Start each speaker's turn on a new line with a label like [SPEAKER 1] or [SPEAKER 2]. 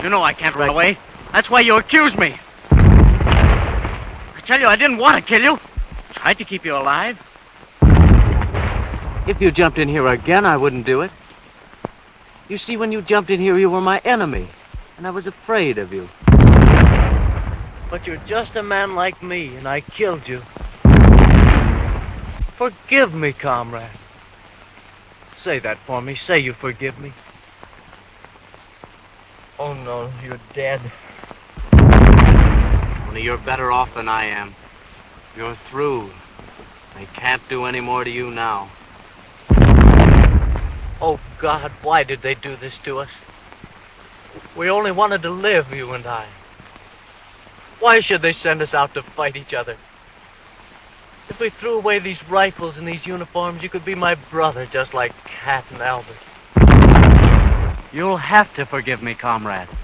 [SPEAKER 1] You know I can't run away. That's why you accuse me. I tell you, I didn't want to kill you. Tried to keep you alive.
[SPEAKER 2] If you jumped in here again, I wouldn't do it. You see, when you jumped in here, you were my enemy, and I was afraid of you. But you're just a man like me, and I killed you. Forgive me, comrade. Say that for me. Say you forgive me. Oh, no, you're dead. Only you're better off than I am. You're through. They can't do any more to you now. Oh, God, why did they do this to us? We only wanted to live, you and I. Why should they send us out to fight each other? If we threw away these rifles and these uniforms, you could be my brother, just like Cat and Albert.
[SPEAKER 1] You'll have to forgive me, comrade.